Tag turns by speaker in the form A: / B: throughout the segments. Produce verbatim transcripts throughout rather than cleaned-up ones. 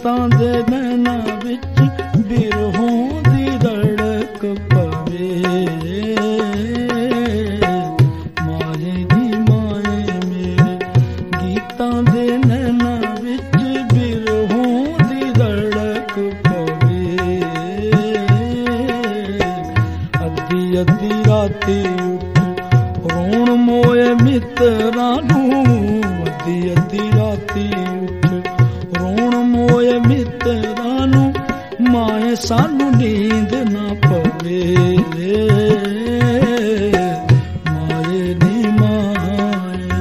A: गीतां दे नैना विच बिरहों दी रड़क पवे। माए दी माए मेरे गीतां दे नैना विच बिरहों दी रड़क पवे। अद्धी अद्धी राती उठ रोण मोए मित्रां नूं, अद्धी अद्धी राती माए सानू नींद ना पवे। माए नी माए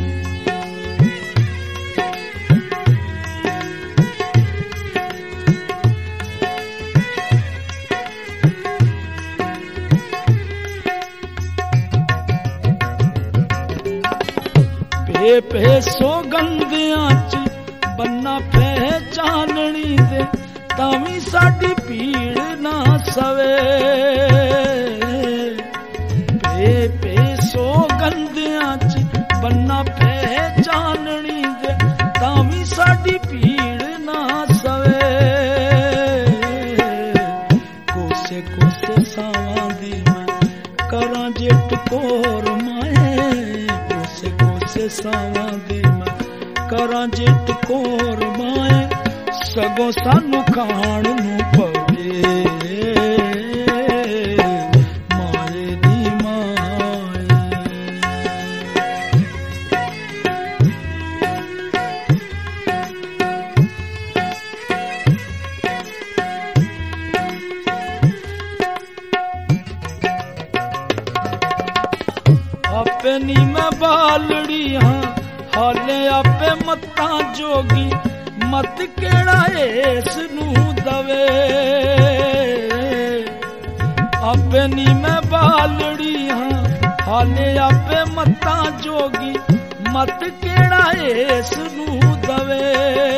A: पे पे सौगंधियां च बन्ना पहचाननी दे तावी साडी पीड़ ना सवे। पे पे सौगंधियां च बन्ना पहचाननी दे तावी साडी पीड़ ना सवे। कोसे कोसे सावां दी मैं करां जे टकोर माए, कोसे कोसे सावां दी मैं करां जे टकोर माए। सगों सानू खाण नूं पवे। माए दी माए आपे नी मैं बालड़ी हां, हाले आपे मत्ता जोगी मत केड़ा इस नूं दवे। आपे नी मैं बालड़ी हां, हाले आपे मत्ता जोगी मत केड़ा इस नूं दवे।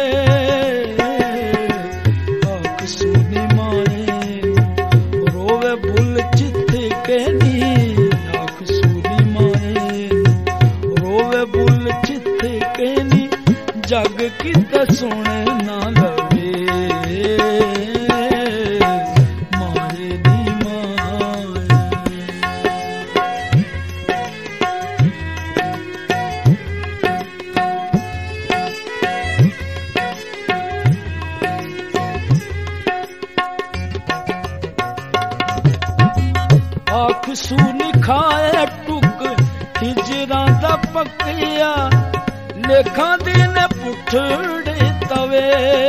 A: आख सुनी माए रोवे बुल चित के नी, आख सुनी माए रोवे बुल चित के नी। जग किते सुने ना लवे। माए दी माए आख सून खाए टुक हिजरां दा पक्किया। लेखा दिन पुठड़े तवे।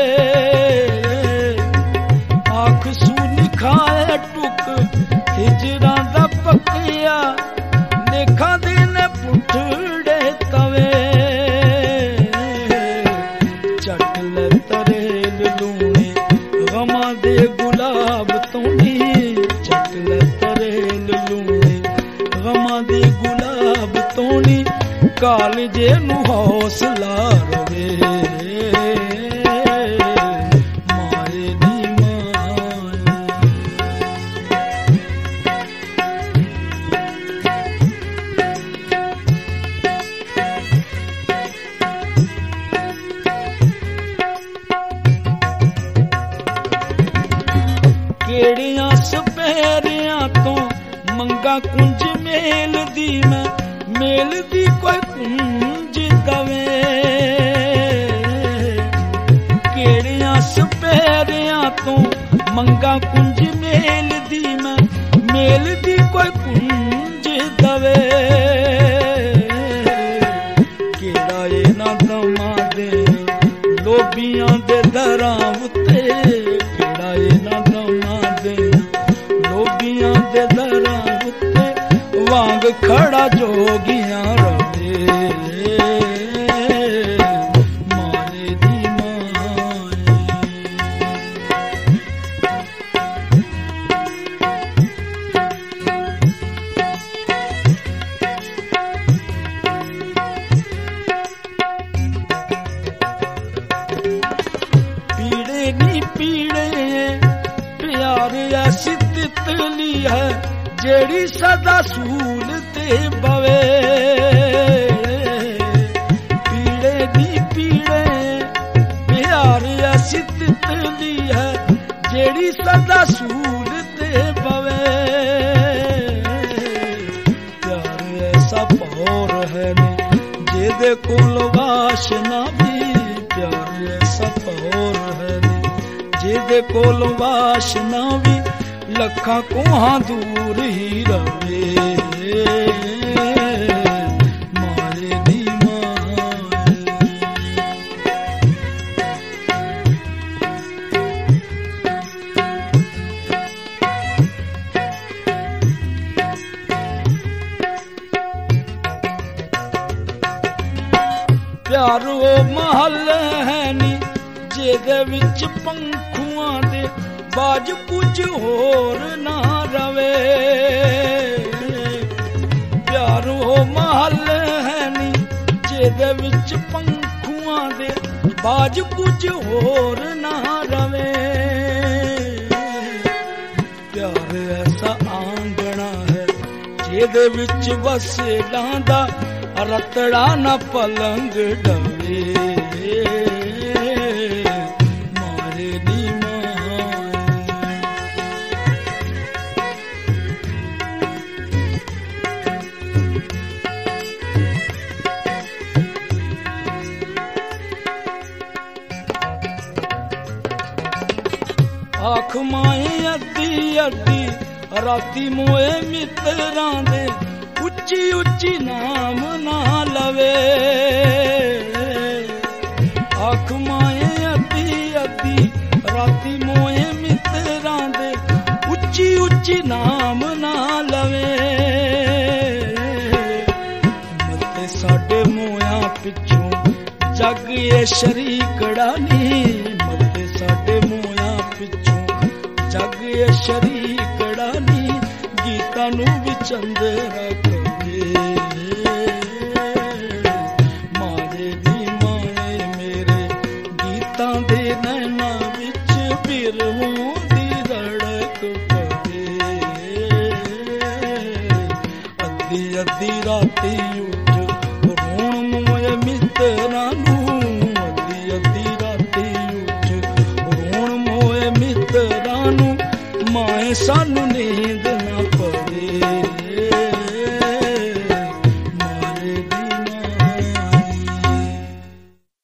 A: आख सून खाए टुक हिजरां दा पक्किया। लेखा दिन पुठड़े तवे। चट ले तरेल लूणे गमां दे गुलाब तोनी, चट ले तरेल लूणे गमां दे गुलाब तोनी। कालजे नू हौसला रवे। माए दी माए केड़ियां सपेरियां तो मंगा कुंज मेल दी मैं, मेल दी कोई कुंज दवे। केड़ियां सपेरियां तो मंगा कुंज मेल दी मैं, मेल दी कोई कुंज दवे। केड़ा ए ना दमा दे लोबियां दे दरां उत्ते। केड़ा ए ना दमा दे लोबियां दे दरां उत्ते। वांग खड़ा जोगियां रवे। माए दी माए पीड़े नी पीड़े प्यार ऐसी तितली है जेड़ी सदा सूल ते बवे। पीड़े दी पीड़े प्यार ऐसी की सदा सूल ते पवे। प्यार ऐसा पौर है नी जेदे कोल वाशना भी, प्यार ऐसा पौर है नी जेदे कोल वाशना भी, लखा कोहां दूर ही रवे। प्यार वो महल है नी जेदे विच पंखुआं दे बाज कुछ होर ना रवे। प्यार वो महल है नी जेदे विच पंखुआं दे बाज कुछ होर ना रवे। प्यार ऐसा आंगना है जेदे विच वसेलां दा रतड़ा न पलंग डवे। मारे नी आख माए अद्धी अद्धी राती मोए मित्रां दे, उच्ची उच्ची नाम ना लवे। आख माए अद्धी अद्धी राती मोए मित्रां दे, उच्ची उच्ची नाम ना लवे। मते साडे मोया पिछों जग ये शरीकड़ा नी, मते साडे मोया पिछों जग ये शरीकड़ा नी, गीतां नूं भी चंद